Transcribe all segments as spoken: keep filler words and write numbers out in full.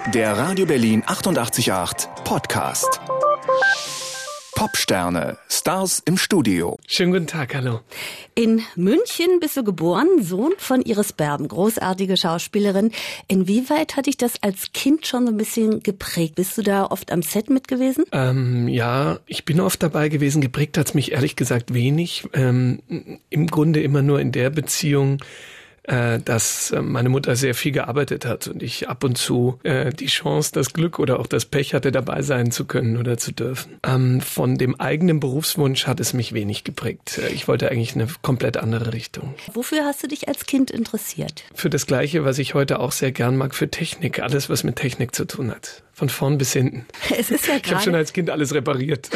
Der Radio Berlin achtundachtzig Komma acht Podcast. Popsterne, Stars im Studio. Schönen guten Tag, hallo. In München bist du geboren, Sohn von Iris Berben, großartige Schauspielerin. Inwieweit hat dich das als Kind schon so ein bisschen geprägt? Bist du da oft am Set mit gewesen? Ähm, ja, ich bin oft dabei gewesen. Geprägt hat's mich ehrlich gesagt wenig. Ähm, im Grunde immer nur in der Beziehung, dass meine Mutter sehr viel gearbeitet hat und ich ab und zu äh, die Chance, das Glück oder auch das Pech hatte, dabei sein zu können oder zu dürfen. Ähm, von dem eigenen Berufswunsch hat es mich wenig geprägt. Ich wollte eigentlich eine komplett andere Richtung. Wofür hast du dich als Kind interessiert? Für das Gleiche, was ich heute auch sehr gern mag, für Technik. Alles, was mit Technik zu tun hat. Von vorn bis hinten. Es ist ja ich habe schon als Kind alles repariert.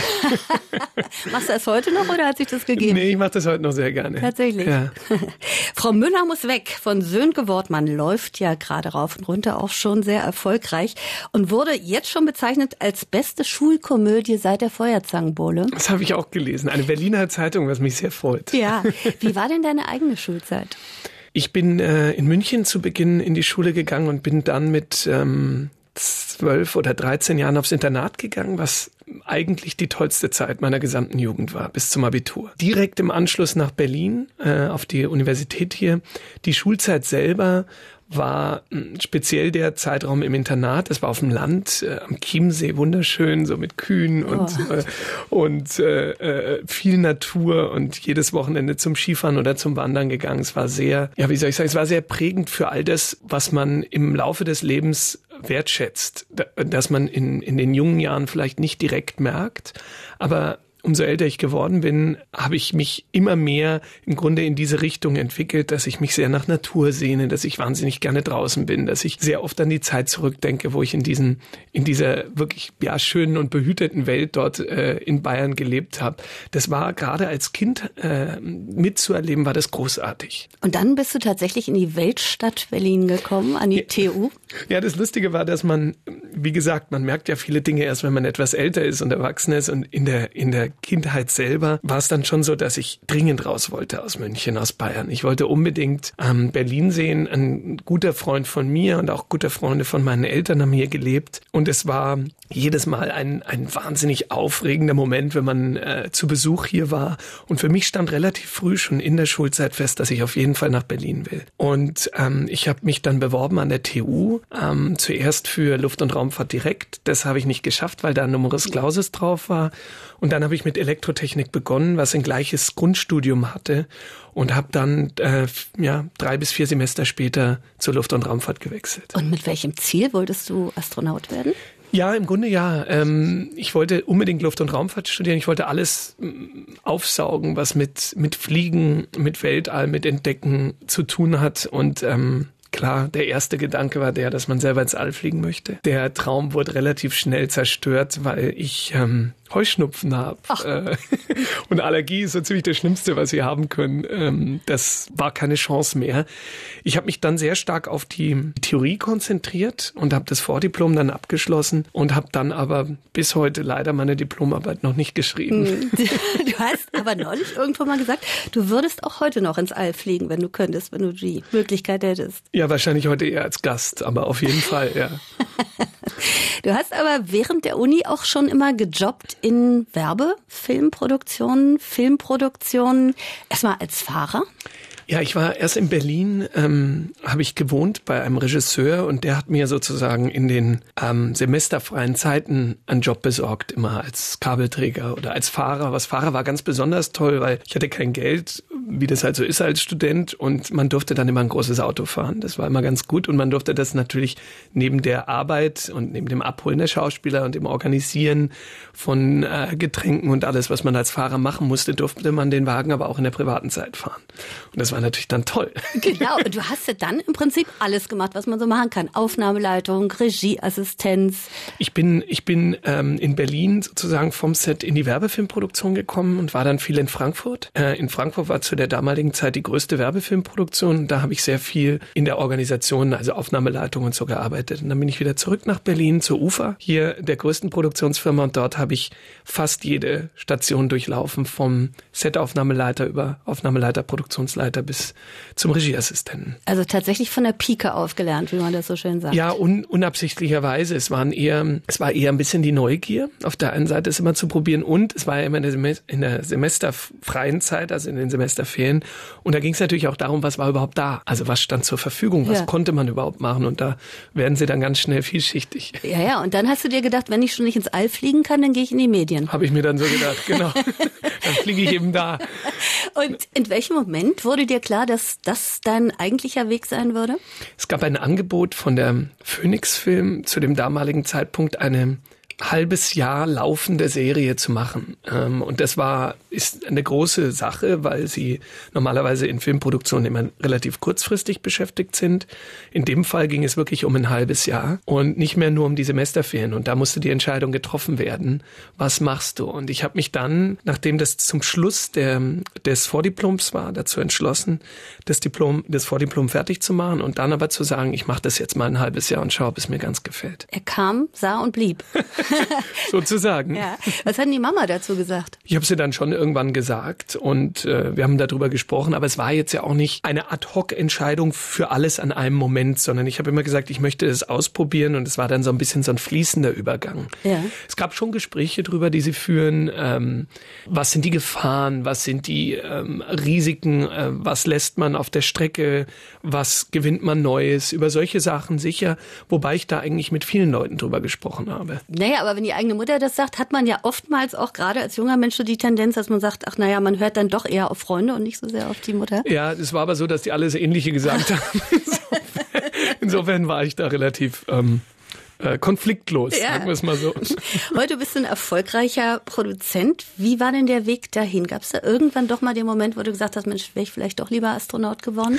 Machst du das heute noch oder hat sich das gegeben? Nee, ich mache das heute noch sehr gerne. Tatsächlich? Ja. Frau Müller muss weg von Sönke Wortmann. Läuft ja gerade rauf und runter, auch schon sehr erfolgreich. Und wurde jetzt schon bezeichnet als beste Schulkomödie seit der Feuerzangenbowle. Das habe ich auch gelesen. Eine Berliner Zeitung, was mich sehr freut. Ja. Wie war denn deine eigene Schulzeit? Ich bin äh, in München zu Beginn in die Schule gegangen und bin dann mit ähm, zwölf oder dreizehn Jahren aufs Internat gegangen, was eigentlich die tollste Zeit meiner gesamten Jugend war, bis zum Abitur. Direkt im Anschluss nach Berlin, äh, auf die Universität hier. Die Schulzeit selber war mh, speziell der Zeitraum im Internat. Das war auf dem Land, äh, am Chiemsee, wunderschön, so mit Kühen und, oh. äh, und äh, äh, viel Natur und jedes Wochenende zum Skifahren oder zum Wandern gegangen. Es war sehr, ja, wie soll ich sagen, es war sehr prägend für all das, was man im Laufe des Lebens wertschätzt, dass man in, in den jungen Jahren vielleicht nicht direkt merkt, aber umso älter ich geworden bin, habe ich mich immer mehr im Grunde in diese Richtung entwickelt, dass ich mich sehr nach Natur sehne, dass ich wahnsinnig gerne draußen bin, dass ich sehr oft an die Zeit zurückdenke, wo ich in diesen, in dieser wirklich ja schönen und behüteten Welt dort äh, in Bayern gelebt habe. Das war gerade als Kind äh, mitzuerleben, war das großartig. Und dann bist du tatsächlich in die Weltstadt Berlin gekommen, an die ja. T U? Ja, das Lustige war, dass man, wie gesagt, man merkt ja viele Dinge erst, wenn man etwas älter ist und erwachsen ist, und in der in der Kindheit selber war es dann schon so, dass ich dringend raus wollte aus München, aus Bayern. Ich wollte unbedingt ähm, Berlin sehen. Ein guter Freund von mir und auch gute Freunde von meinen Eltern haben hier gelebt. Und es war jedes Mal ein, ein wahnsinnig aufregender Moment, wenn man äh, zu Besuch hier war. Und für mich stand relativ früh schon in der Schulzeit fest, dass ich auf jeden Fall nach Berlin will. Und ähm, ich habe mich dann beworben an der T U, ähm, zuerst für Luft- und Raumfahrt direkt. Das habe ich nicht geschafft, weil da ein Numerus Clausus drauf war. Und dann habe ich mit Elektrotechnik begonnen, was ein gleiches Grundstudium hatte, und habe dann äh, ja drei bis vier Semester später zur Luft- und Raumfahrt gewechselt. Und mit welchem Ziel wolltest du Astronaut werden? Ja, im Grunde ja. Ähm, ich wollte unbedingt Luft- und Raumfahrt studieren. Ich wollte alles m, aufsaugen, was mit mit Fliegen, mit Weltall, mit Entdecken zu tun hat. Und ähm, klar, der erste Gedanke war der, dass man selber ins All fliegen möchte. Der Traum wurde relativ schnell zerstört, weil ich ähm, Heuschnupfen habe. Äh, und Allergie ist so ziemlich das Schlimmste, was Sie haben können. Ähm, das war keine Chance mehr. Ich habe mich dann sehr stark auf die Theorie konzentriert und habe das Vordiplom dann abgeschlossen und habe dann aber bis heute leider meine Diplomarbeit noch nicht geschrieben. Du hast aber neulich irgendwo mal gesagt, du würdest auch heute noch ins All fliegen, wenn du könntest, wenn du die Möglichkeit hättest. Ja, wahrscheinlich heute eher als Gast, aber auf jeden Fall, ja. Du hast aber während der Uni auch schon immer gejobbt in Werbefilmproduktionen, Filmproduktionen, erstmal als Fahrer? Ja, ich war erst in Berlin, ähm, habe ich gewohnt bei einem Regisseur, und der hat mir sozusagen in den ähm, semesterfreien Zeiten einen Job besorgt, immer als Kabelträger oder als Fahrer. Was Fahrer war ganz besonders toll, weil ich hatte kein Geld, wie das halt so ist als Student, und man durfte dann immer ein großes Auto fahren. Das war immer ganz gut, und man durfte das natürlich neben der Arbeit und neben dem Abholen der Schauspieler und dem Organisieren von äh, Getränken und alles, was man als Fahrer machen musste, durfte man den Wagen aber auch in der privaten Zeit fahren. Und das war natürlich dann toll. Genau, und du hast ja dann im Prinzip alles gemacht, was man so machen kann. Aufnahmeleitung, Regieassistenz. Ich bin, ich bin ähm, in Berlin sozusagen vom Set in die Werbefilmproduktion gekommen und war dann viel in Frankfurt. Äh, in Frankfurt war zu der damaligen Zeit die größte Werbefilmproduktion. Da habe ich sehr viel in der Organisation, also Aufnahmeleitung und so gearbeitet. Und dann bin ich wieder zurück nach Berlin zur U F A, hier der größten Produktionsfirma. Und dort habe ich fast jede Station durchlaufen, vom Set-Aufnahmeleiter über Aufnahmeleiter, Produktionsleiter bis zum Regieassistenten. Also tatsächlich von der Pike aufgelernt, wie man das so schön sagt. Ja, un- unabsichtlicherweise. Es waren eher, es war eher ein bisschen die Neugier. Auf der einen Seite es immer zu probieren und es war ja immer in der, Sem- in der semesterfreien Zeit, also in den Semesterferien. Und da ging es natürlich auch darum, was war überhaupt da? Also was stand zur Verfügung? Was ja. konnte man überhaupt machen? Und da werden sie dann ganz schnell vielschichtig. Ja, ja. Und dann hast du dir gedacht, wenn ich schon nicht ins All fliegen kann, dann gehe ich in die Medien. Habe ich mir dann so gedacht, genau. Dann fliege ich eben da. Und in welchem Moment wurde dir klar, dass das dein eigentlicher Weg sein würde? Es gab ein Angebot von der Phoenix Film, zu dem damaligen Zeitpunkt eine halbes Jahr laufende Serie zu machen. Und das war, ist eine große Sache, weil sie normalerweise in Filmproduktionen immer relativ kurzfristig beschäftigt sind. In dem Fall ging es wirklich um ein halbes Jahr und nicht mehr nur um die Semesterferien. Und da musste die Entscheidung getroffen werden, was machst du? Und ich habe mich dann, nachdem das zum Schluss der, des Vordiploms war, dazu entschlossen, das Diplom, das Vordiplom fertig zu machen und dann aber zu sagen, ich mache das jetzt mal ein halbes Jahr und schaue, ob es mir ganz gefällt. Er kam, sah und blieb. Sozusagen. Ja. Was hat denn die Mama dazu gesagt? Ich habe sie dann schon irgendwann gesagt und äh, wir haben darüber gesprochen, aber es war jetzt ja auch nicht eine Ad-hoc-Entscheidung für alles an einem Moment, sondern ich habe immer gesagt, ich möchte das ausprobieren und es war dann so ein bisschen so ein fließender Übergang. Ja. Es gab schon Gespräche drüber, die sie führen. Ähm, was sind die Gefahren? Was sind die ähm, Risiken? Äh, was lässt man auf der Strecke? Was gewinnt man Neues? Über solche Sachen sicher, wobei ich da eigentlich mit vielen Leuten drüber gesprochen habe. Naja, aber wenn die eigene Mutter das sagt, hat man ja oftmals auch gerade als junger Mensch so die Tendenz, dass man sagt, ach naja, man hört dann doch eher auf Freunde und nicht so sehr auf die Mutter. Ja, es war aber so, dass die alle das Ähnliche gesagt haben. Insofern, insofern war ich da relativ ähm, äh, konfliktlos, ja. sagen wir es mal so. Heute bist du ein erfolgreicher Produzent. Wie war denn der Weg dahin? Gab es da irgendwann doch mal den Moment, wo du gesagt hast, Mensch, wäre ich vielleicht doch lieber Astronaut geworden?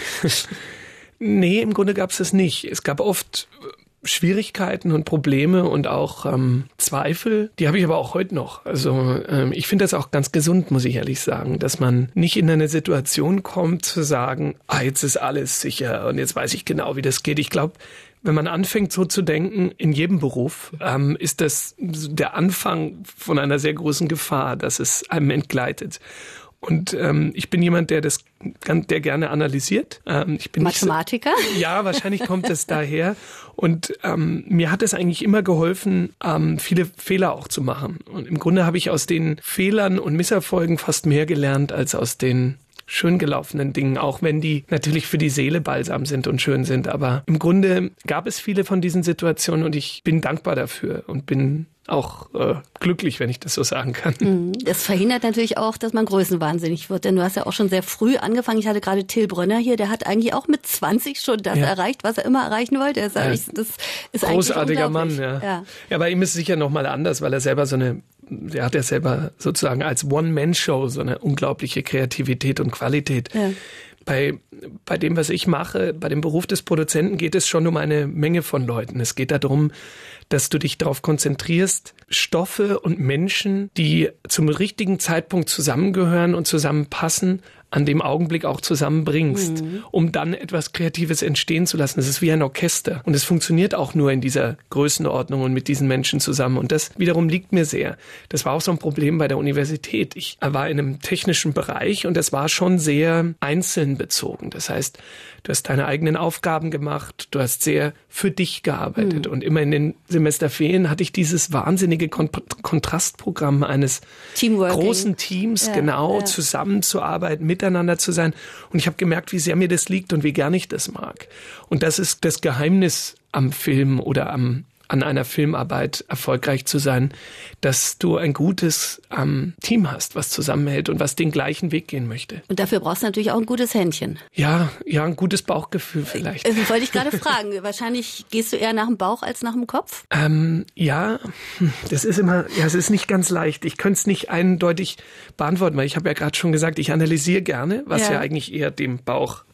Nee, im Grunde gab es das nicht. Es gab oft Schwierigkeiten und Probleme und auch ähm, Zweifel, die habe ich aber auch heute noch. Also ähm, ich finde das auch ganz gesund, muss ich ehrlich sagen, dass man nicht in eine Situation kommt zu sagen, ah, jetzt ist alles sicher und jetzt weiß ich genau, wie das geht. Ich glaube, wenn man anfängt so zu denken, in jedem Beruf, ähm, ist das der Anfang von einer sehr großen Gefahr, dass es einem entgleitet. Und ähm, ich bin jemand, der das, der gerne analysiert. Ähm, ich bin Mathematiker? Nicht so, ja, wahrscheinlich kommt es daher. Und ähm, mir hat es eigentlich immer geholfen, ähm, viele Fehler auch zu machen. Und im Grunde habe ich aus den Fehlern und Misserfolgen fast mehr gelernt als aus den schön gelaufenen Dingen, auch wenn die natürlich für die Seele balsam sind und schön sind. Aber im Grunde gab es viele von diesen Situationen und ich bin dankbar dafür und bin auch äh, glücklich, wenn ich das so sagen kann. Das verhindert natürlich auch, dass man größenwahnsinnig wird, denn du hast ja auch schon sehr früh angefangen. Ich hatte gerade Till Brönner hier, der hat eigentlich auch mit zwanzig schon das ja. erreicht, was er immer erreichen wollte. Das, ja. ich, das ist großartiger Mann, ja. ja. Ja, bei ihm ist es sicher nochmal anders, weil er selber so eine, er hat ja selber sozusagen als One-Man-Show so eine unglaubliche Kreativität und Qualität. Ja. Bei, bei dem, was ich mache, bei dem Beruf des Produzenten geht es schon um eine Menge von Leuten. Es geht darum, dass du dich darauf konzentrierst, Stoffe und Menschen, die zum richtigen Zeitpunkt zusammengehören und zusammenpassen, an dem Augenblick auch zusammenbringst, mhm. um dann etwas Kreatives entstehen zu lassen. Es ist wie ein Orchester und es funktioniert auch nur in dieser Größenordnung und mit diesen Menschen zusammen und das wiederum liegt mir sehr. Das war auch so ein Problem bei der Universität. Ich war in einem technischen Bereich und das war schon sehr einzeln bezogen. Das heißt, du hast deine eigenen Aufgaben gemacht, du hast sehr für dich gearbeitet mhm. und immer in den Semesterferien hatte ich dieses wahnsinnige Kon- Kontrastprogramm eines großen Teams, ja, genau, ja. zusammenzuarbeiten, miteinander zu sein. Und ich habe gemerkt, wie sehr mir das liegt und wie gern ich das mag. Und das ist das Geheimnis am Film oder am an einer Filmarbeit erfolgreich zu sein, dass du ein gutes ähm, Team hast, was zusammenhält und was den gleichen Weg gehen möchte. Und dafür brauchst du natürlich auch ein gutes Händchen. Ja, ja, ein gutes Bauchgefühl vielleicht. Das wollte ich gerade fragen. Wahrscheinlich gehst du eher nach dem Bauch als nach dem Kopf? Ähm, ja, das ist immer, ja, es ist nicht ganz leicht. Ich könnte es nicht eindeutig beantworten, weil ich habe ja gerade schon gesagt, ich analysiere gerne, was ja, ja eigentlich eher dem Bauch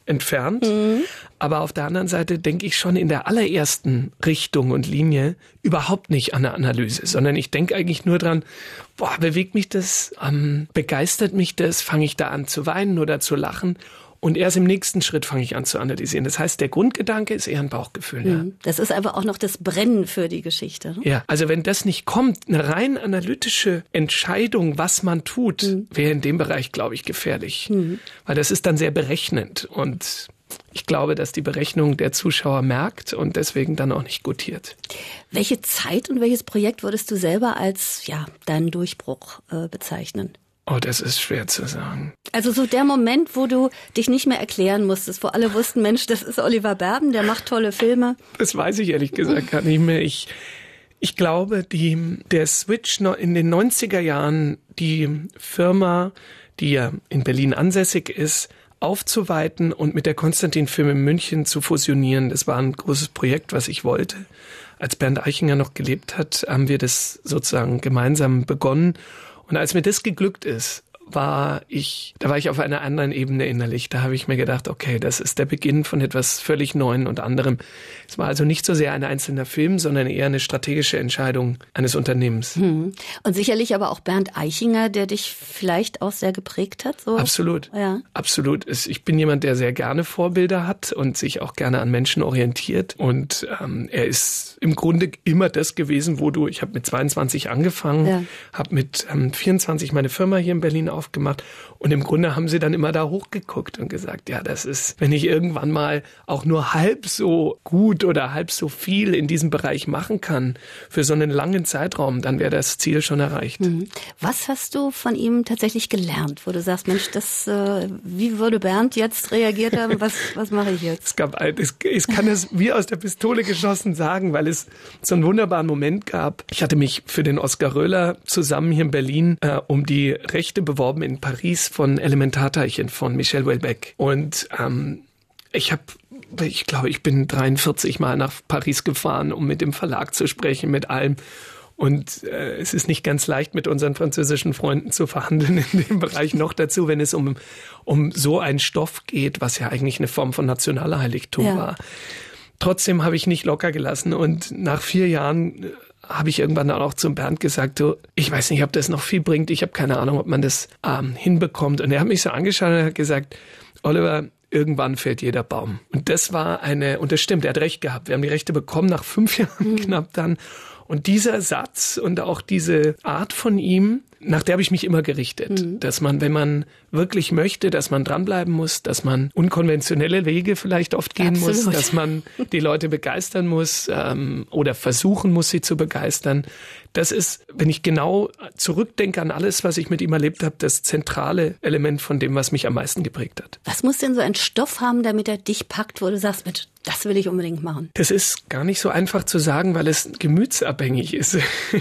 entfernt. Mhm. Aber auf der anderen Seite denke ich schon in der allerersten Richtung und Linie überhaupt nicht an eine Analyse, sondern ich denke eigentlich nur dran, boah, bewegt mich das, ähm, begeistert mich das, fange ich da an zu weinen oder zu lachen? Und erst im nächsten Schritt fange ich an zu analysieren. Das heißt, der Grundgedanke ist eher ein Bauchgefühl. Ja. Das ist einfach auch noch das Brennen für die Geschichte. Ne? Ja, also wenn das nicht kommt, eine rein analytische Entscheidung, was man tut, mhm. wäre in dem Bereich, glaube ich, gefährlich. Mhm. Weil das ist dann sehr berechnend. Und ich glaube, dass die Berechnung der Zuschauer merkt und deswegen dann auch nicht gutiert. Welche Zeit und welches Projekt würdest du selber als ja deinen Durchbruch äh, bezeichnen? Oh, das ist schwer zu sagen. Also so der Moment, wo du dich nicht mehr erklären musstest, wo alle wussten, Mensch, das ist Oliver Berben, der macht tolle Filme. Das weiß ich ehrlich gesagt gar nicht mehr. Ich, ich glaube, die, der Switch in den neunziger Jahren, die Firma, die ja in Berlin ansässig ist, aufzuweiten und mit der Konstantin Film in München zu fusionieren, das war ein großes Projekt, was ich wollte. Als Bernd Eichinger noch gelebt hat, haben wir das sozusagen gemeinsam begonnen. Und als mir das geglückt ist, war ich, da war ich auf einer anderen Ebene innerlich. Da habe ich mir gedacht, okay, das ist der Beginn von etwas völlig Neuem und anderem. Es war also nicht so sehr ein einzelner Film, sondern eher eine strategische Entscheidung eines Unternehmens. Hm. Und sicherlich aber auch Bernd Eichinger, der dich vielleicht auch sehr geprägt hat. So. Absolut, ja. absolut. Ich bin jemand, der sehr gerne Vorbilder hat und sich auch gerne an Menschen orientiert. Und ähm, er ist im Grunde immer das gewesen, wo du, ich habe mit zweiundzwanzig angefangen, ja. habe mit ähm, vierundzwanzig meine Firma hier in Berlin aufgemacht und im Grunde haben sie dann immer da hochgeguckt und gesagt, ja, das ist, wenn ich irgendwann mal auch nur halb so gut oder halb so viel in diesem Bereich machen kann für so einen langen Zeitraum, dann wäre das Ziel schon erreicht. Was hast du von ihm tatsächlich gelernt, wo du sagst, Mensch, das, äh, wie würde Bernd jetzt reagiert haben, was, was mache ich jetzt? Es gab, es, ich kann es wie aus der Pistole geschossen sagen, weil es so einen wunderbaren Moment gab. Ich hatte mich für den Oskar Röhler zusammen hier in Berlin äh, um die Rechte beworben in Paris von Elementarteilchen von Michel Houellebecq. Und ähm, ich habe, ich glaube, ich bin dreiundvierzig Mal nach Paris gefahren, um mit dem Verlag zu sprechen, mit allem. Und äh, es ist nicht ganz leicht, mit unseren französischen Freunden zu verhandeln in dem Bereich. Noch dazu, wenn es um, um so einen Stoff geht, was ja eigentlich eine Form von Nationalheiligtum ja. war. Trotzdem habe ich nicht locker gelassen und nach vier Jahren habe ich irgendwann dann auch zum Bernd gesagt, du, ich weiß nicht, ob das noch viel bringt, ich habe keine Ahnung, ob man das ähm, hinbekommt. Und er hat mich so angeschaut und hat gesagt, Oliver, irgendwann fällt jeder Baum. Und das war eine, und das stimmt, er hat recht gehabt. Wir haben die Rechte bekommen nach fünf Jahren mhm. knapp dann. Und dieser Satz und auch diese Art von ihm, nach der habe ich mich immer gerichtet, mhm. dass man, wenn man wirklich möchte, dass man dranbleiben muss, dass man unkonventionelle Wege vielleicht oft gehen Absolut. muss, dass man die Leute begeistern muss ähm, oder versuchen muss, sie zu begeistern. Das ist, wenn ich genau zurückdenke an alles, was ich mit ihm erlebt habe, das zentrale Element von dem, was mich am meisten geprägt hat. Was muss denn so ein Stoff haben, damit er dich packt, wo du sagst, Mensch, das will ich unbedingt machen? Das ist gar nicht so einfach zu sagen, weil es gemütsabhängig ist.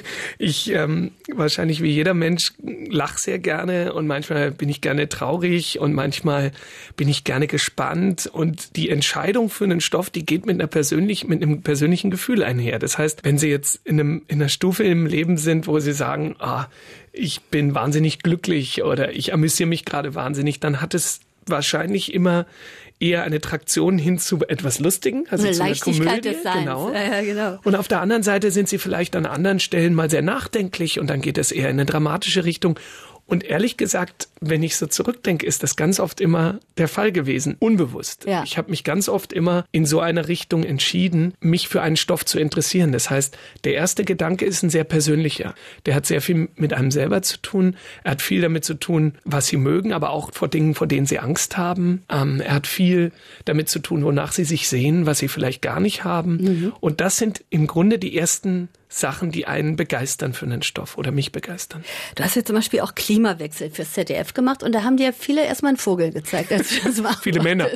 Ich ähm, wahrscheinlich wie jeder Mensch lache sehr gerne und manchmal bin ich gerne traurig und manchmal bin ich gerne gespannt und die Entscheidung für einen Stoff, die geht mit einer persönlichen, mit einem persönlichen Gefühl einher. Das heißt, wenn Sie jetzt in einem in einer Stufe im Leben sind, wo Sie sagen, ah, ich bin wahnsinnig glücklich oder ich amüsiere mich gerade wahnsinnig, dann hat es wahrscheinlich immer eher eine Traktion hin zu etwas Lustigen, also eine zu einer Leichtigkeit Komödie. des Seins. Genau. Ja, ja, genau. Und auf der anderen Seite sind sie vielleicht an anderen Stellen mal sehr nachdenklich und dann geht es eher in eine dramatische Richtung. Und ehrlich gesagt, wenn ich so zurückdenke, ist das ganz oft immer der Fall gewesen, unbewusst. Ja. Ich habe mich ganz oft immer in so einer Richtung entschieden, mich für einen Stoff zu interessieren. Das heißt, der erste Gedanke ist ein sehr persönlicher. Der hat sehr viel mit einem selber zu tun. Er hat viel damit zu tun, was sie mögen, aber auch vor Dingen, vor denen sie Angst haben. Ähm, er hat viel damit zu tun, wonach sie sich sehen, was sie vielleicht gar nicht haben. Mhm. Und das sind im Grunde die ersten Sachen, die einen begeistern für einen Stoff oder mich begeistern. Du hast ja zum Beispiel auch Klimawechsel fürs Z D F gemacht und da haben dir viele erstmal einen Vogel gezeigt, als du das machst. Viele Männer.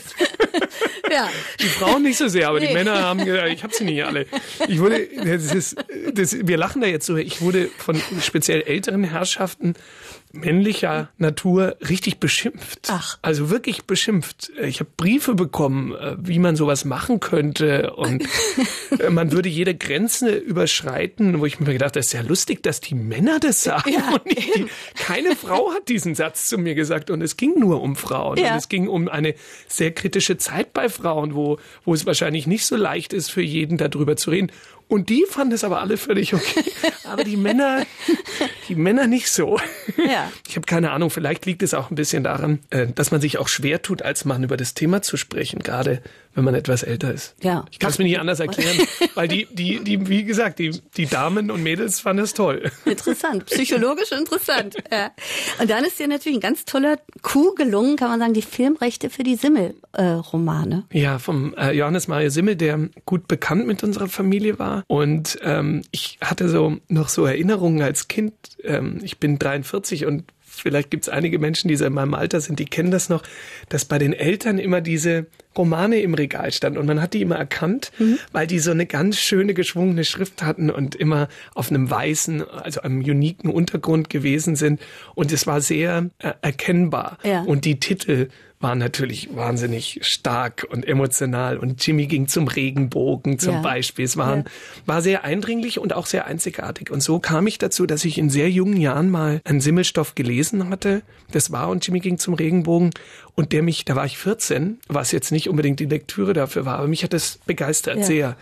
Ja. Die Frauen nicht so sehr, aber Nee. die Männer haben gesagt, ich habe sie nicht alle. Ich wurde, das ist, das, wir lachen da jetzt so, ich wurde von speziell älteren Herrschaften männlicher Natur richtig beschimpft. Ach. Also wirklich beschimpft. Ich habe Briefe bekommen, wie man sowas machen könnte und man würde jede Grenze überschreiten, wo ich mir gedacht habe, das ist ja lustig, dass die Männer das sagen. Ja, und nicht die, keine Frau hat diesen Satz zu mir gesagt und es ging nur um Frauen. Ja. Und es ging um eine sehr kritische Zeit bei Frauen, wo, wo es wahrscheinlich nicht so leicht ist für jeden, darüber zu reden. Und die fanden es aber alle völlig okay. Aber die Männer, die Männer nicht so. Ja. Ich habe keine Ahnung, vielleicht liegt es auch ein bisschen daran, dass man sich auch schwer tut, als Mann über das Thema zu sprechen, gerade wenn man etwas älter ist. Ja. Ich kann es mir nicht anders erklären, weil die, die, die, wie gesagt, die, die Damen und Mädels fanden es toll. Interessant, psychologisch interessant. Ja. Und dann ist dir natürlich ein ganz toller Coup gelungen, kann man sagen, die Filmrechte für die Simmel-Romane. Äh, ja, vom äh, Johannes Mario Simmel, der gut bekannt mit unserer Familie war. Und ähm, ich hatte so noch so Erinnerungen als Kind. Ähm, ich bin dreiundvierzig und vielleicht gibt es einige Menschen, die so in meinem Alter sind, die kennen das noch, dass bei den Eltern immer diese Romane im Regal standen und man hat die immer erkannt, mhm. weil die so eine ganz schöne geschwungene Schrift hatten und immer auf einem weißen, also einem uniken Untergrund gewesen sind und es war sehr äh, erkennbar. Ja. Und die Titel waren natürlich wahnsinnig stark und emotional und Jimmy ging zum Regenbogen zum ja. Beispiel. Es waren, ja. war sehr eindringlich und auch sehr einzigartig. Und so kam ich dazu, dass ich in sehr jungen Jahren mal einen Simmelstoff gelesen hatte. Das war und Jimmy ging zum Regenbogen und der mich, da war ich vierzehn, was jetzt nicht unbedingt die Lektüre dafür war, aber mich hat das begeistert ja. sehr.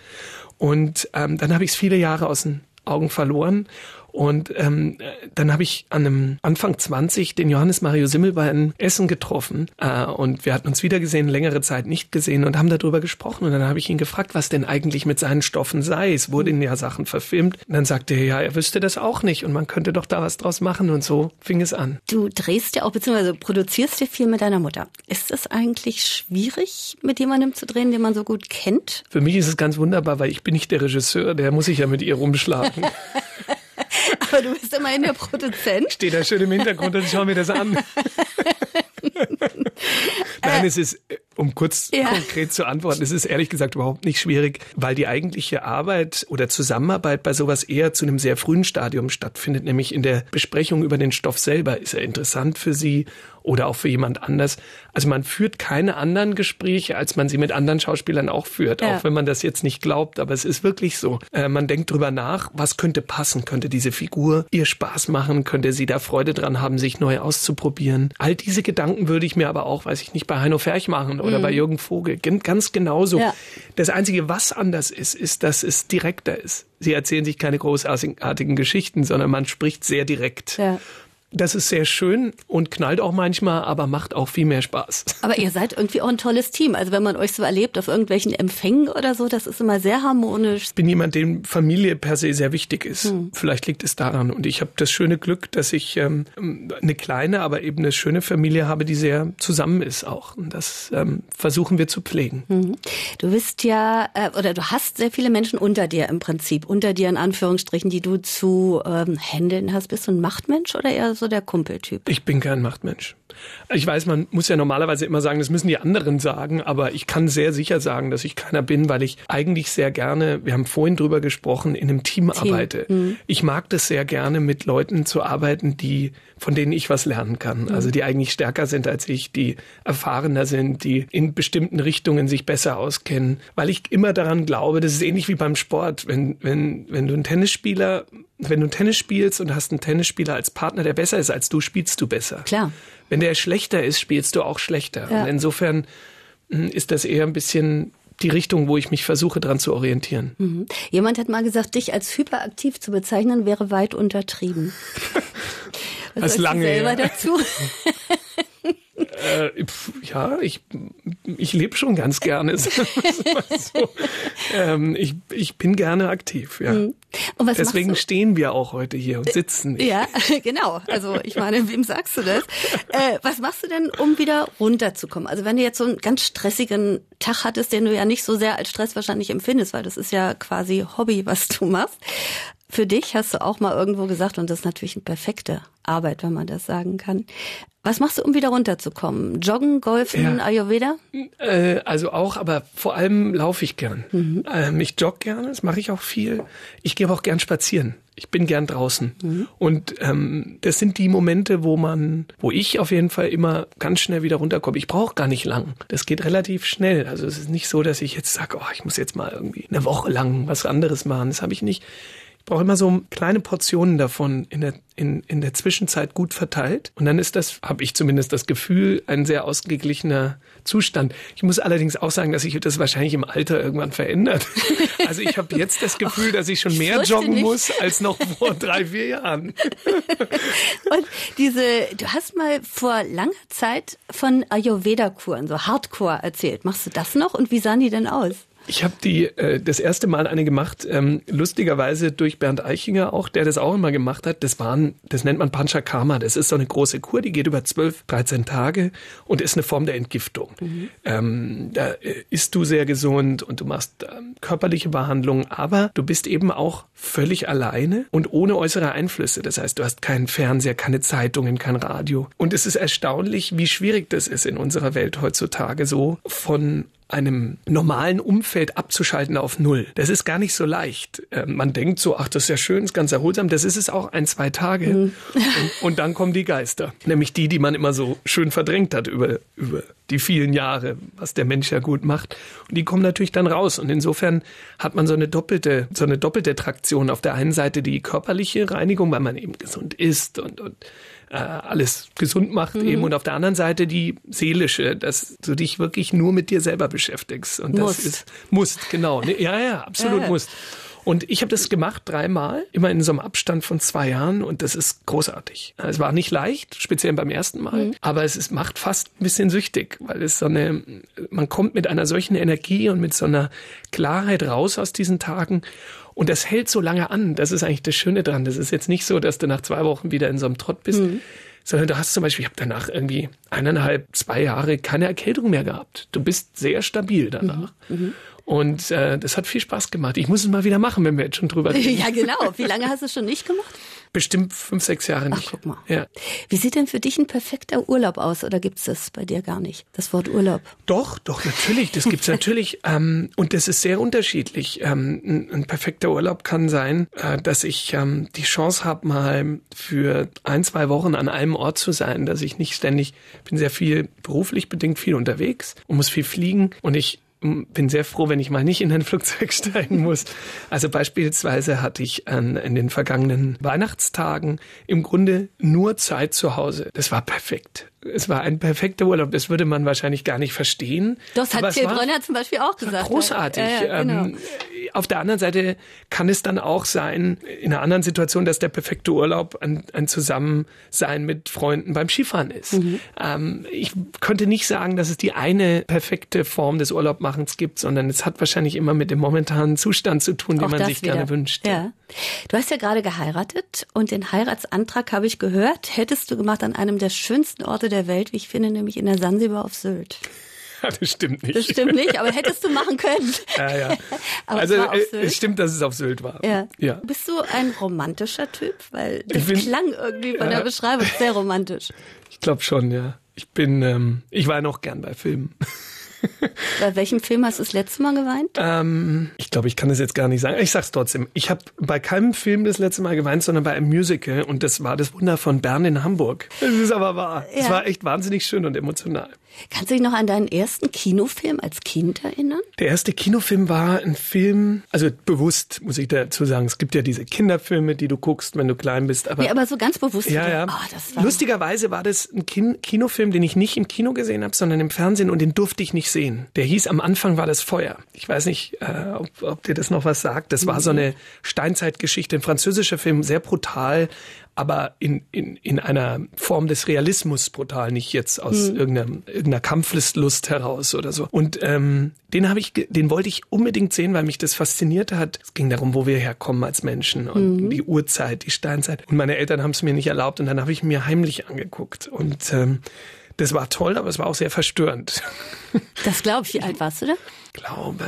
Und ähm, dann habe ich es viele Jahre aus den Augen verloren. Und ähm, dann habe ich an einem Anfang zwanzig den Johannes Mario Simmel bei einem Essen getroffen äh, und wir hatten uns wieder gesehen, längere Zeit nicht gesehen und haben darüber gesprochen und dann habe ich ihn gefragt, was denn eigentlich mit seinen Stoffen sei. Es wurden ja Sachen verfilmt und dann sagte er, ja, er wüsste das auch nicht und man könnte doch da was draus machen und so fing es an. Du drehst ja auch, beziehungsweise produzierst ja viel mit deiner Mutter. Ist es eigentlich schwierig, mit jemandem zu drehen, den man so gut kennt? Für mich ist es ganz wunderbar, weil ich bin nicht der Regisseur, der muss sich ja mit ihr rumschlagen. Aber du bist immerhin der Produzent. Steht da schön im Hintergrund und ich schaue mir das an. Nein, es ist, um kurz ja. konkret zu antworten, es ist ehrlich gesagt überhaupt nicht schwierig, weil die eigentliche Arbeit oder Zusammenarbeit bei sowas eher zu einem sehr frühen Stadium stattfindet, nämlich in der Besprechung über den Stoff selber. Ist er interessant für Sie oder auch für jemand anders? Also man führt keine anderen Gespräche, als man sie mit anderen Schauspielern auch führt, ja. auch wenn man das jetzt nicht glaubt, aber es ist wirklich so. Äh, man denkt drüber nach, was könnte passen, könnte diese Figur ihr Spaß machen, könnte sie da Freude dran haben, sich neu auszuprobieren. All diese Gedanken würde ich mir aber auch, weiß ich nicht, bei Heino Ferch machen oder mhm. bei Jürgen Vogel. Ganz genauso. Ja. Das Einzige, was anders ist, ist, dass es direkter ist. Sie erzählen sich keine großartigen Geschichten, sondern man spricht sehr direkt. Ja. Das ist sehr schön und knallt auch manchmal, aber macht auch viel mehr Spaß. Aber ihr seid irgendwie auch ein tolles Team. Also wenn man euch so erlebt auf irgendwelchen Empfängen oder so, das ist immer sehr harmonisch. Ich bin jemand, dem Familie per se sehr wichtig ist. Hm. Vielleicht liegt es daran. Und ich habe das schöne Glück, dass ich ähm, eine kleine, aber eben eine schöne Familie habe, die sehr zusammen ist auch. Und das ähm, versuchen wir zu pflegen. Mhm. Du bist ja, äh, oder du hast sehr viele Menschen unter dir im Prinzip, unter dir in Anführungsstrichen, die du zu ähm, handeln hast. Bist du ein Machtmensch oder eher so der Kumpeltyp? Ich bin kein Machtmensch. Ich weiß, man muss ja normalerweise immer sagen, das müssen die anderen sagen, aber ich kann sehr sicher sagen, dass ich keiner bin, weil ich eigentlich sehr gerne, wir haben vorhin drüber gesprochen, in einem Team, Team. arbeite. Mhm. Ich mag das sehr gerne, mit Leuten zu arbeiten, die, von denen ich was lernen kann. Mhm. Also die eigentlich stärker sind als ich, die erfahrener sind, die in bestimmten Richtungen sich besser auskennen. Weil ich immer daran glaube, das ist ähnlich wie beim Sport. Wenn, wenn, wenn du einen Tennisspieler, wenn du Tennis spielst und hast einen Tennisspieler als Partner, der besser ist als du, spielst du besser. Klar. Wenn der schlechter ist, spielst du auch schlechter. Ja. Und insofern ist das eher ein bisschen die Richtung, wo ich mich versuche, dran zu orientieren. Mhm. Jemand hat mal gesagt, dich als hyperaktiv zu bezeichnen, wäre weit untertrieben. Was das sagst lange, du selber ja. dazu? Äh, pf, ja, ich, ich lebe schon ganz gerne. so. ähm, ich, ich bin gerne aktiv, ja. Mhm. Und was Deswegen stehen wir auch heute hier und sitzen nicht. Ja, genau. Also ich meine, wem sagst du das? Äh, was machst du denn, um wieder runterzukommen? Also wenn du jetzt so einen ganz stressigen Tag hattest, den du ja nicht so sehr als Stress wahrscheinlich empfindest, weil das ist ja quasi Hobby, was du machst. für dich, hast du auch mal irgendwo gesagt, und das ist natürlich eine perfekte Arbeit, wenn man das sagen kann. Was machst du, um wieder runterzukommen? Joggen, Golfen, ja. Ayurveda? Äh, also auch, aber vor allem laufe ich gern. Mhm. Ähm, ich jogge gerne, das mache ich auch viel. Ich gehe aber auch gern spazieren. Ich bin gern draußen. Mhm. Und ähm, das sind die Momente, wo man, wo ich auf jeden Fall immer ganz schnell wieder runterkomme. Ich brauche gar nicht lang. Das geht relativ schnell. Also es ist nicht so, dass ich jetzt sage, oh, ich muss jetzt mal irgendwie eine Woche lang was anderes machen. Das habe ich nicht. Ich brauche immer so kleine Portionen davon in der, in, in der Zwischenzeit gut verteilt. Und dann ist das, habe ich zumindest das Gefühl, ein sehr ausgeglichener Zustand. Ich muss allerdings auch sagen, dass sich das wahrscheinlich im Alter irgendwann verändert. Also ich habe jetzt das Gefühl, dass ich schon mehr joggen nicht. muss als noch vor drei, vier Jahren. Und diese, du hast mal vor langer Zeit von Ayurveda-Kuren, so Hardcore erzählt. Machst du das noch und wie sahen die denn aus? Ich habe die äh, das erste Mal eine gemacht, ähm, lustigerweise durch Bernd Eichinger auch, der das auch immer gemacht hat. Das waren, das nennt man Panchakarma. Das ist so eine große Kur, die geht über zwölf, dreizehn Tage und ist eine Form der Entgiftung. Mhm. Ähm, da äh, isst du sehr gesund und du machst ähm, körperliche Behandlungen, aber du bist eben auch völlig alleine und ohne äußere Einflüsse. Das heißt, du hast keinen Fernseher, keine Zeitungen, kein Radio. Und es ist erstaunlich, wie schwierig das ist in unserer Welt heutzutage, so von einem normalen Umfeld abzuschalten auf Null. Das ist gar nicht so leicht. Äh, man denkt so, ach, das ist ja schön, ist ganz erholsam. Das ist es auch ein, zwei Tage. Mhm. Und, und dann kommen die Geister. Nämlich die, die man immer so schön verdrängt hat über, über die vielen Jahre, was der Mensch ja gut macht. Und die kommen natürlich dann raus. Und insofern hat man so eine doppelte, so eine doppelte Traktion. Auf der einen Seite die körperliche Reinigung, weil man eben gesund isst und, und alles gesund macht mhm. eben und auf der anderen Seite die seelische, dass du dich wirklich nur mit dir selber beschäftigst und das musst. ist musst genau ja ja absolut ja. musst. Und ich habe das gemacht dreimal, immer in so einem Abstand von zwei Jahren und das ist großartig. Es war nicht leicht, speziell beim ersten Mal, mhm. aber es ist, macht fast ein bisschen süchtig, weil es so eine, man kommt mit einer solchen Energie und mit so einer Klarheit raus aus diesen Tagen. Und das hält so lange an. Das ist eigentlich das Schöne dran. Das ist jetzt nicht so, dass du nach zwei Wochen wieder in so einem Trott bist, mhm. sondern du hast zum Beispiel, ich habe danach irgendwie eineinhalb, zwei Jahre keine Erkältung mehr gehabt. Du bist sehr stabil danach. Mhm. Mhm. Und äh, das hat viel Spaß gemacht. Ich muss es mal wieder machen, wenn wir jetzt schon drüber reden. Ja, genau. Wie lange hast du es schon nicht gemacht? Bestimmt fünf, sechs Jahre nicht. Ach, guck mal. Ja. Wie sieht denn für dich ein perfekter Urlaub aus? Oder gibt's das bei dir gar nicht, das Wort Urlaub? Doch, doch, natürlich. Das gibt's natürlich. Ähm, und das ist sehr unterschiedlich. Ähm, ein, ein perfekter Urlaub kann sein, äh, dass ich ähm, die Chance habe, mal für ein, zwei Wochen an einem Ort zu sein, dass ich nicht ständig, bin sehr viel beruflich bedingt viel unterwegs und muss viel fliegen und ich bin sehr froh, wenn ich mal nicht in ein Flugzeug steigen muss. Also beispielsweise hatte ich an, in den vergangenen Weihnachtstagen im Grunde nur Zeit zu Hause. Das war perfekt. Es war ein perfekter Urlaub. Das würde man wahrscheinlich gar nicht verstehen. Das hat Till Brönner zum Beispiel auch gesagt. Großartig. Ja, ja, genau. ähm, auf der anderen Seite kann es dann auch sein, in einer anderen Situation, dass der perfekte Urlaub ein, ein Zusammensein mit Freunden beim Skifahren ist. Mhm. Ähm, ich könnte nicht sagen, dass es die eine perfekte Form des Urlaubmachens gibt, sondern es hat wahrscheinlich immer mit dem momentanen Zustand zu tun, den auch man sich wieder gerne wünscht. Ja. Du hast ja gerade geheiratet und den Heiratsantrag, habe ich gehört, hättest du gemacht an einem der schönsten Orte der Welt, wie ich finde, nämlich in der Sansibar auf Sylt. Ja, das stimmt nicht. Das stimmt nicht, aber hättest du machen können. Ja, ja. Also es, es stimmt, dass es auf Sylt war. Ja. Ja. Bist du ein romantischer Typ? Weil das bin, klang irgendwie von ja. der Beschreibung sehr romantisch. Ich glaube schon, ja. Ich bin, ähm, ich war noch gern bei Filmen. Bei welchem Film hast du das letzte Mal geweint? Ähm, ich glaube, ich kann das jetzt gar nicht sagen. Ich sag's trotzdem. Ich habe bei keinem Film das letzte Mal geweint, sondern bei einem Musical. Und das war das Wunder von Bern in Hamburg. Das ist aber wahr. Es ja. war echt wahnsinnig schön und emotional. Kannst du dich noch an deinen ersten Kinofilm als Kind erinnern? Der erste Kinofilm war ein Film, also bewusst, muss ich dazu sagen. Es gibt ja diese Kinderfilme, die du guckst, wenn du klein bist. Aber, ja, aber so ganz bewusst. Ja, ja. Oh, das war Lustigerweise war das ein Kin- Kinofilm, den ich nicht im Kino gesehen habe, sondern im Fernsehen und den durfte ich nicht sehen. Der hieß, am Anfang war das Feuer. Ich weiß nicht, äh, ob, ob dir das noch was sagt. Das war mhm. so eine Steinzeitgeschichte, ein französischer Film, sehr brutal, aber in, in, in einer Form des Realismus brutal, nicht jetzt aus mhm. irgendeiner, irgendeiner Kampflust heraus oder so. Und ähm, den habe ich, den wollte ich unbedingt sehen, weil mich das fasziniert hat. Es ging darum, wo wir herkommen als Menschen und mhm. die Urzeit, die Steinzeit. Und meine Eltern haben es mir nicht erlaubt und dann habe ich mir heimlich angeguckt. Und ähm, das war toll, aber es war auch sehr verstörend. Das glaube ich. Wie alt warst du da? Ich glaube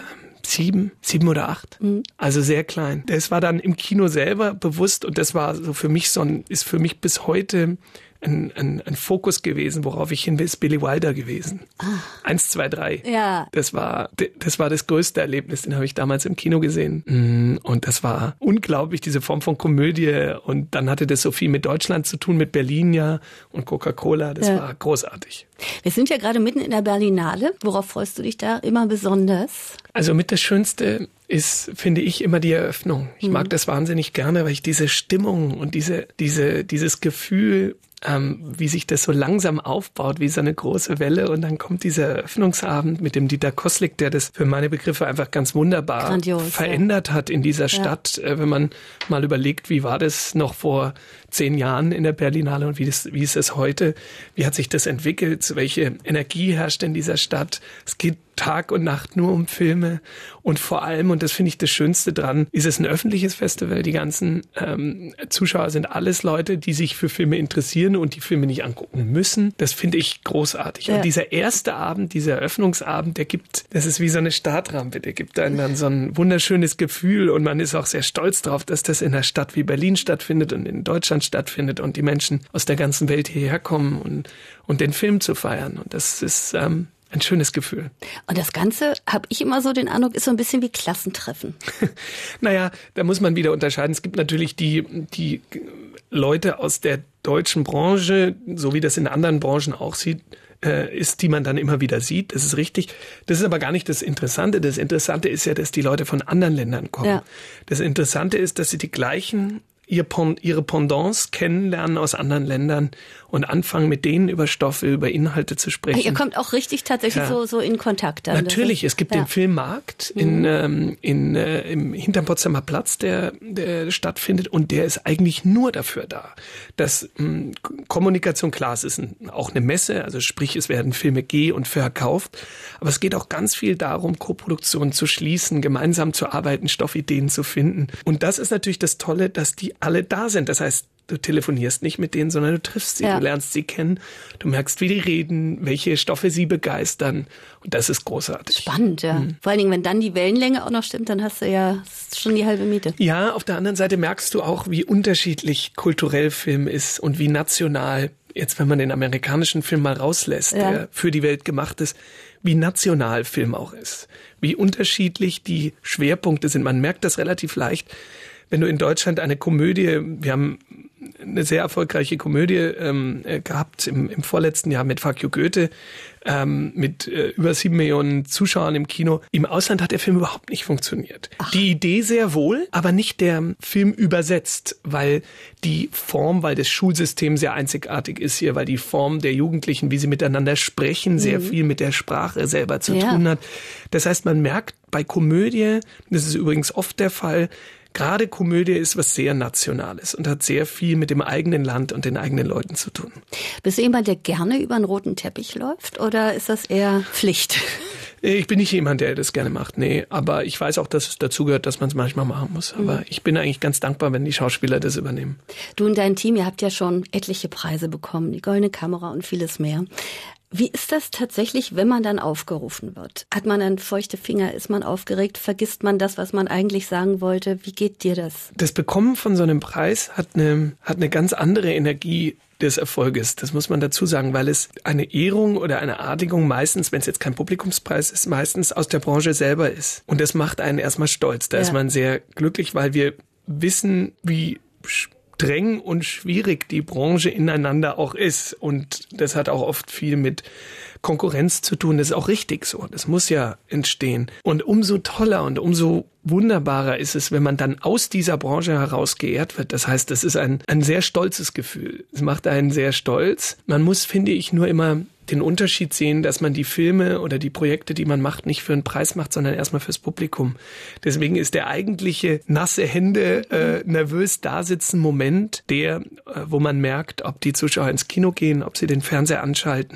sieben, sieben oder acht. Mhm. Also sehr klein. Das war dann im Kino selber bewusst und das war so für mich so ein, ist für mich bis heute ein, ein, ein Fokus gewesen, worauf ich hin will, ist Billy Wilder gewesen. Ah. Eins, zwei, drei. Ja. Das war, das war das größte Erlebnis, den habe ich damals im Kino gesehen. Und das war unglaublich, diese Form von Komödie. Und dann hatte das so viel mit Deutschland zu tun, mit Berlin ja und Coca-Cola. Das ja. war großartig. Wir sind ja gerade mitten in der Berlinale. Worauf freust du dich da immer besonders? Also mit das Schönste ist, finde ich, immer die Eröffnung. Ich mhm. mag das wahnsinnig gerne, weil ich diese Stimmung und diese, diese, dieses Gefühl, ähm, wie sich das so langsam aufbaut, wie so eine große Welle. Und dann kommt dieser Eröffnungsabend mit dem Dieter Koslik, der das für meine Begriffe einfach ganz wunderbar Grandios, verändert ja. hat in dieser Stadt. Ja. Wenn man mal überlegt, wie war das noch vor zehn Jahren in der Berlinale und wie, das, wie ist es heute? Wie hat sich das entwickelt? Welche Energie herrscht in dieser Stadt? Es geht Tag und Nacht nur um Filme und vor allem, und das finde ich das Schönste dran, ist es ein öffentliches Festival. Die ganzen ähm, Zuschauer sind alles Leute, die sich für Filme interessieren und die Filme nicht angucken müssen. Das finde ich großartig. Ja. Und dieser erste Abend, dieser Eröffnungsabend, der gibt, das ist wie so eine Startrampe, der gibt einem dann so ein wunderschönes Gefühl und man ist auch sehr stolz drauf, dass das in einer Stadt wie Berlin stattfindet und in Deutschland stattfindet und die Menschen aus der ganzen Welt hierher kommen und, und den Film zu feiern. Und das ist ähm, ein schönes Gefühl. Und das Ganze, habe ich immer so den Eindruck, ist so ein bisschen wie Klassentreffen. Naja, da muss man wieder unterscheiden. Es gibt natürlich die, die Leute aus der deutschen Branche, so wie das in anderen Branchen auch sieht, äh, ist, die man dann immer wieder sieht. Das ist richtig. Das ist aber gar nicht das Interessante. Das Interessante ist ja, dass die Leute von anderen Ländern kommen. Ja. Das Interessante ist, dass sie die gleichen ihre Pendants kennenlernen aus anderen Ländern und anfangen, mit denen über Stoffe, über Inhalte zu sprechen. Ihr kommt auch richtig tatsächlich ja. so, so in Kontakt. Dann. Natürlich, ist, es gibt ja. den Filmmarkt in, mhm. ähm, in, äh, im hinterm Potsdamer Platz, der, der stattfindet und der ist eigentlich nur dafür da, dass ähm, Kommunikation, klar, es ist ein, auch eine Messe, also sprich, es werden Filme geh- und verkauft, aber es geht auch ganz viel darum, Koproduktionen zu schließen, gemeinsam zu arbeiten, Stoffideen zu finden. Und das ist natürlich das Tolle, dass die alle da sind. Das heißt, du telefonierst nicht mit denen, sondern du triffst sie, ja. du lernst sie kennen, du merkst, wie die reden, welche Stoffe sie begeistern und das ist großartig. Spannend, ja. Mhm. Vor allen Dingen, wenn dann die Wellenlänge auch noch stimmt, dann hast du ja schon die halbe Miete. Ja, auf der anderen Seite merkst du auch, wie unterschiedlich kulturell Film ist und wie national, jetzt wenn man den amerikanischen Film mal rauslässt, ja. der für die Welt gemacht ist, wie national Film auch ist, wie unterschiedlich die Schwerpunkte sind. Man merkt das relativ leicht, wenn du in Deutschland eine Komödie, wir haben eine sehr erfolgreiche Komödie ähm, gehabt im, im vorletzten Jahr mit Fuck You Goethe, ähm, mit äh, über sieben Millionen Zuschauern im Kino. Im Ausland hat der Film überhaupt nicht funktioniert. Ach. Die Idee sehr wohl, aber nicht der Film übersetzt, weil die Form, weil das Schulsystem sehr einzigartig ist hier, weil die Form der Jugendlichen, wie sie miteinander sprechen, sehr mhm. viel mit der Sprache selber zu ja. tun hat. Das heißt, man merkt bei Komödie, das ist übrigens oft der Fall, gerade Komödie ist was sehr Nationales und hat sehr viel mit dem eigenen Land und den eigenen Leuten zu tun. Bist du jemand, der gerne über einen roten Teppich läuft oder ist das eher Pflicht? Ich bin nicht jemand, der das gerne macht, nee. Aber ich weiß auch, dass es dazugehört, dass man es manchmal machen muss. Aber mhm. ich bin eigentlich ganz dankbar, wenn die Schauspieler das übernehmen. Du und dein Team, ihr habt ja schon etliche Preise bekommen, die Goldene Kamera und vieles mehr. Wie ist das tatsächlich, wenn man dann aufgerufen wird? Hat man dann feuchte Finger? Ist man aufgeregt? Vergisst man das, was man eigentlich sagen wollte? Wie geht dir das? Das Bekommen von so einem Preis hat eine, hat eine ganz andere Energie des Erfolges. Das muss man dazu sagen, weil es eine Ehrung oder eine Adigung meistens, wenn es jetzt kein Publikumspreis ist, meistens aus der Branche selber ist. Und das macht einen erstmal stolz. Da ja. ist man sehr glücklich, weil wir wissen, wie streng und schwierig die Branche ineinander auch ist. Und das hat auch oft viel mit Konkurrenz zu tun. Das ist auch richtig so. Das muss ja entstehen. Und umso toller und umso wunderbarer ist es, wenn man dann aus dieser Branche heraus geehrt wird. Das heißt, das ist ein, ein sehr stolzes Gefühl. Es macht einen sehr stolz. Man muss, finde ich, nur immer den Unterschied sehen, dass man die Filme oder die Projekte, die man macht, nicht für einen Preis macht, sondern erstmal fürs Publikum. Deswegen ist der eigentliche nasse Hände, äh, nervös dasitzen Moment der, äh, wo man merkt, ob die Zuschauer ins Kino gehen, ob sie den Fernseher anschalten,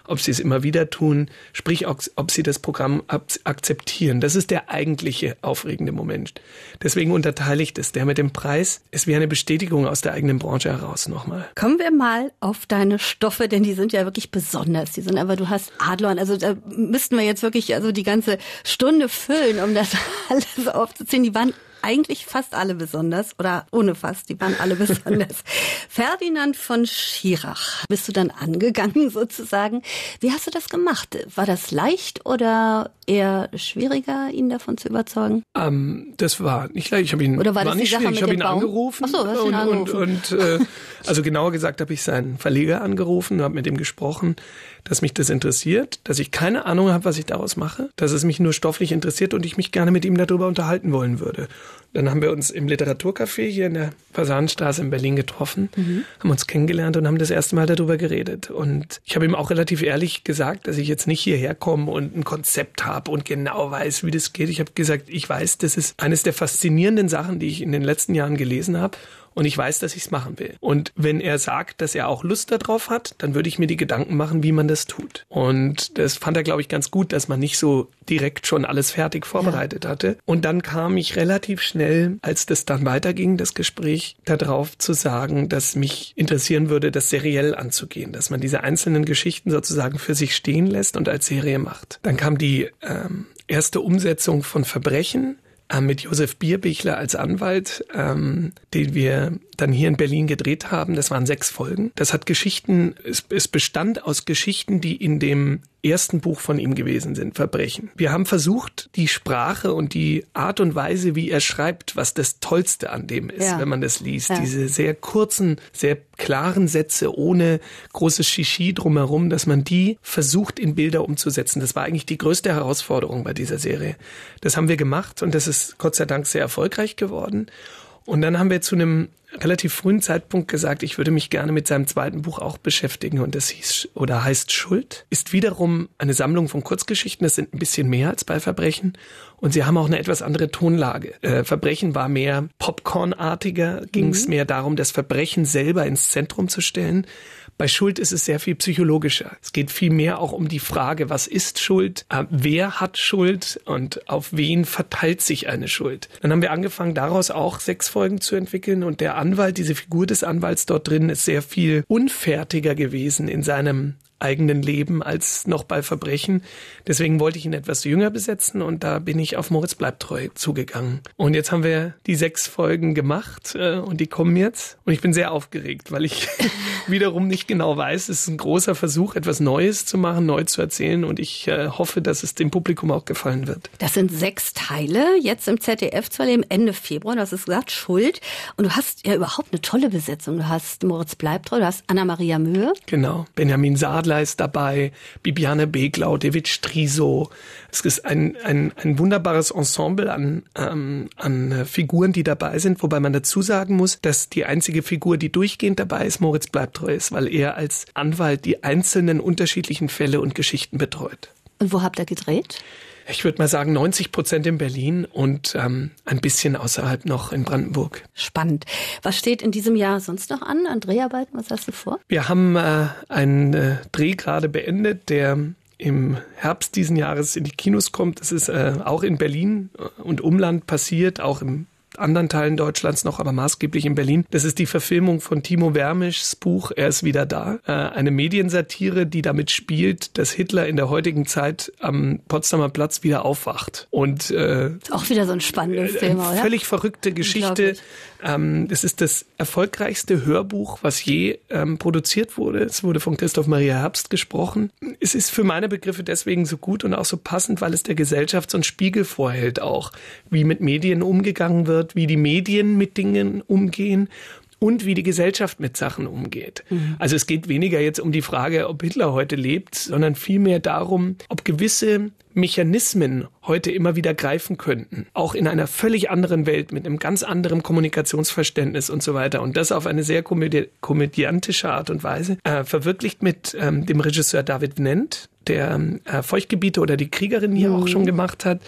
ob sie es immer wieder tun, sprich, ob, ob sie das Programm ab- akzeptieren. Das ist der eigentliche aufregende Moment. Deswegen unterteile ich das. Der mit dem Preis ist wie eine Bestätigung aus der eigenen Branche heraus nochmal. Kommen wir mal auf deine Stoffe, denn die sind ja wirklich besonders. Die sind aber, du hast Adlon, also da müssten wir jetzt wirklich also die ganze Stunde füllen, um das alles aufzuziehen. Die waren eigentlich fast alle besonders, oder ohne fast, die waren alle besonders. Ferdinand von Schirach, bist du dann angegangen sozusagen. Wie hast du das gemacht? War das leicht oder eher schwieriger, ihn davon zu überzeugen? Ähm, das war nicht leicht. Ich habe ihn, oder war, war das nicht die Sache schwierig. Ich habe ihn Baum? angerufen. Ach so, hast du ihn und, angerufen. Und, und äh, also genauer gesagt habe ich seinen Verleger angerufen und habe mit ihm gesprochen, dass mich das interessiert, dass ich keine Ahnung habe, was ich daraus mache, dass es mich nur stofflich interessiert und ich mich gerne mit ihm darüber unterhalten wollen würde. Dann haben wir uns im Literaturcafé hier in der Fasanenstraße in Berlin getroffen, mhm. haben uns kennengelernt und haben das erste Mal darüber geredet. Und ich habe ihm auch relativ ehrlich gesagt, dass ich jetzt nicht hierher komme und ein Konzept habe und genau weiß, wie das geht. Ich habe gesagt, ich weiß, das ist eines der faszinierenden Sachen, die ich in den letzten Jahren gelesen habe. Und ich weiß, dass ich es machen will. Und wenn er sagt, dass er auch Lust darauf hat, dann würde ich mir die Gedanken machen, wie man das tut. Und das fand er, glaube ich, ganz gut, dass man nicht so direkt schon alles fertig vorbereitet ja. hatte. Und dann kam ich relativ schnell, als das dann weiterging, das Gespräch, darauf zu sagen, dass mich interessieren würde, das seriell anzugehen, dass man diese einzelnen Geschichten sozusagen für sich stehen lässt und als Serie macht. Dann kam die ähm, erste Umsetzung von Verbrechen, mit Josef Bierbichler als Anwalt, ähm, den wir dann hier in Berlin gedreht haben. Das waren sechs Folgen. Das hat Geschichten, es, es bestand aus Geschichten, die in dem ersten Buch von ihm gewesen sind, Verbrechen. Wir haben versucht, die Sprache und die Art und Weise, wie er schreibt, was das Tollste an dem ist, ja. wenn man das liest. Ja. Diese sehr kurzen, sehr klaren Sätze ohne großes Shishi drumherum, dass man die versucht, in Bilder umzusetzen. Das war eigentlich die größte Herausforderung bei dieser Serie. Das haben wir gemacht und das ist Gott sei Dank sehr erfolgreich geworden. Und dann haben wir zu einem relativ frühen Zeitpunkt gesagt, ich würde mich gerne mit seinem zweiten Buch auch beschäftigen und das hieß oder heißt Schuld. Ist wiederum eine Sammlung von Kurzgeschichten, das sind ein bisschen mehr als bei Verbrechen und sie haben auch eine etwas andere Tonlage. Äh, Verbrechen war mehr Popcorn-artiger, ging es mhm. mehr darum, das Verbrechen selber ins Zentrum zu stellen. Bei Schuld ist es sehr viel psychologischer. Es geht viel mehr auch um die Frage, was ist Schuld, äh, wer hat Schuld und auf wen verteilt sich eine Schuld. Dann haben wir angefangen, daraus auch sechs Folgen zu entwickeln und der Anwalt, diese Figur des Anwalts dort drin, ist sehr viel unfertiger gewesen in seinem eigenen Leben als noch bei Verbrechen. Deswegen wollte ich ihn etwas jünger besetzen und da bin ich auf Moritz bleibt treu zugegangen. Und jetzt haben wir die sechs Folgen gemacht äh, und die kommen jetzt. Und ich bin sehr aufgeregt, weil ich wiederum nicht genau weiß, es ist ein großer Versuch, etwas Neues zu machen, neu zu erzählen und ich äh, hoffe, dass es dem Publikum auch gefallen wird. Das sind sechs Teile, jetzt im Z D F zu erleben, Ende Februar, du hast es gesagt, Schuld. Und du hast ja überhaupt eine tolle Besetzung. Du hast Moritz bleibt treu, du hast Anna-Maria Mühe. Genau, Benjamin Sadler ist dabei, Bibiane Beglau, David Striso. Es ist ein, ein, ein wunderbares Ensemble an, ähm, an Figuren, die dabei sind, wobei man dazu sagen muss, dass die einzige Figur, die durchgehend dabei ist, Moritz bleibt treu ist, weil er als Anwalt die einzelnen unterschiedlichen Fälle und Geschichten betreut. Und wo habt ihr gedreht? Ich würde mal sagen neunzig Prozent in Berlin und ähm, ein bisschen außerhalb noch in Brandenburg. Spannend. Was steht in diesem Jahr sonst noch an, an Dreharbeiten? Was hast du vor? Wir haben äh, einen äh, Dreh gerade beendet, der im Herbst diesen Jahres in die Kinos kommt. Das ist äh, auch in Berlin und Umland passiert, auch im anderen Teilen Deutschlands noch, aber maßgeblich in Berlin. Das ist die Verfilmung von Timo Wermischs Buch Er ist wieder da. Äh, eine Mediensatire, die damit spielt, dass Hitler in der heutigen Zeit am Potsdamer Platz wieder aufwacht. Und äh, auch wieder so ein spannendes äh, Thema, oder? Völlig verrückte Geschichte. Ähm, das ist das erfolgreichste Hörbuch, was je ähm, produziert wurde. Es wurde von Christoph Maria Herbst gesprochen. Es ist für meine Begriffe deswegen so gut und auch so passend, weil es der Gesellschaft so einen Spiegel vorhält auch, wie mit Medien umgegangen wird, wie die Medien mit Dingen umgehen und wie die Gesellschaft mit Sachen umgeht. Mhm. Also es geht weniger jetzt um die Frage, ob Hitler heute lebt, sondern vielmehr darum, ob gewisse Mechanismen heute immer wieder greifen könnten. Auch in einer völlig anderen Welt, mit einem ganz anderen Kommunikationsverständnis und so weiter. Und das auf eine sehr komödi- komödiantische Art und Weise. Äh, verwirklicht mit ähm, dem Regisseur David Nent, der äh, Feuchtgebiete oder die Kriegerin hier mhm. auch schon gemacht hat.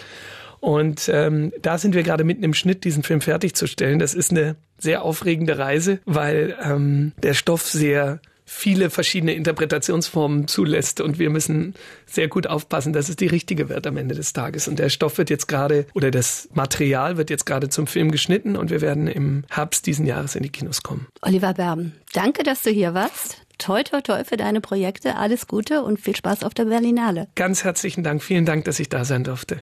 Und ähm, da sind wir gerade mitten im Schnitt, diesen Film fertigzustellen. Das ist eine sehr aufregende Reise, weil ähm, der Stoff sehr viele verschiedene Interpretationsformen zulässt und wir müssen sehr gut aufpassen, dass es die richtige wird am Ende des Tages. Und der Stoff wird jetzt gerade, oder das Material wird jetzt gerade zum Film geschnitten und wir werden im Herbst diesen Jahres in die Kinos kommen. Oliver Berben, danke, dass du hier warst. Toi, toi, toi für deine Projekte. Alles Gute und viel Spaß auf der Berlinale. Ganz herzlichen Dank. Vielen Dank, dass ich da sein durfte.